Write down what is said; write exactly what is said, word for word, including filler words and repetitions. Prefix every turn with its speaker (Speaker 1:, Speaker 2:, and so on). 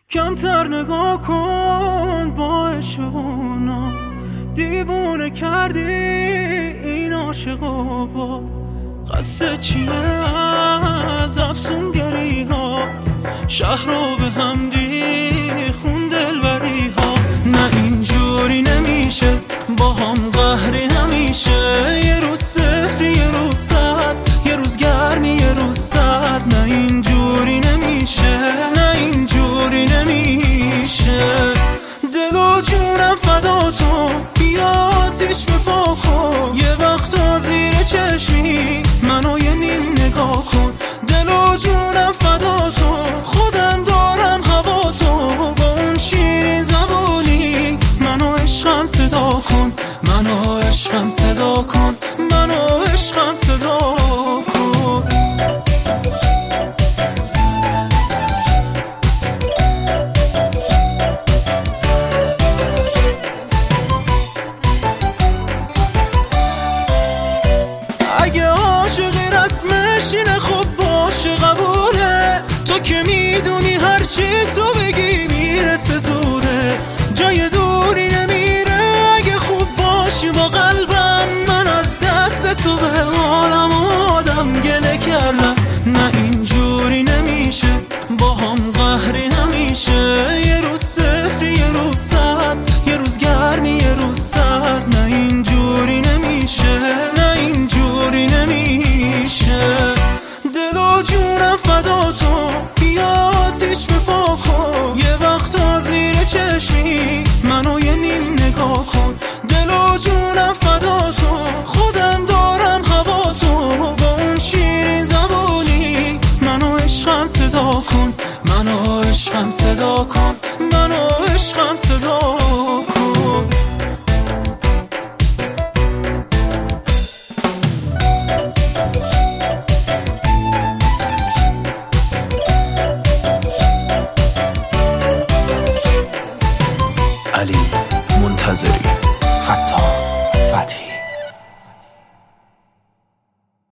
Speaker 1: کمتر نگاه کن با عشقونا، دیوونه کردی این عاشقا. با قصد چیه از افسونگری ها، شهر رو به هم ریخون دلبری ها.
Speaker 2: نه اینجوری نمیشه با هم قهری همیشه، یه روز صفری یه روز صد، یه روز گرمی یه روز سرد. نه اینجوری نمیشه، نه اینجوری نمیشه. دل و جونم فدا تو، بیا آتیش بپا کن. یه وقتا زیر چشمی منو یه نیم نگاه کن. دل و جونم فدا تو، خودم دارم هوا تو. با اون شیرین زبونی منو عشقم صدا کن، منو عشقم صدا کن، منو عشقم صدا کن. اگه عاشقی رسمش اینه خب باشه قبوله، تو که میدونی هرچی تو بگی میرسه زورت. جای دوری نمیره اگه خوب باشی با قلبم، من از دست تو به حالم آدم گله کردم. نه اینجوری نمیشه با هم قهری همیشه، یه روز صفری یه روز صد، یه روز گرمی یه روز سرد. نه اینجوری نمیشه، نه اینجوری نمیشه. دل و جونم فدا تو، بیا آتیش بپا کن. یه وقتا زیر چشمی منو یه نیم نگاه کن. دل و جونم فدا تو، خودم دارم هوا تو. با اون شیرین زبونی منو عشقم صدا کن، منو عشقم صدا کن، منو عشقم صدا کن. علی منتظری، فتاح فتحی.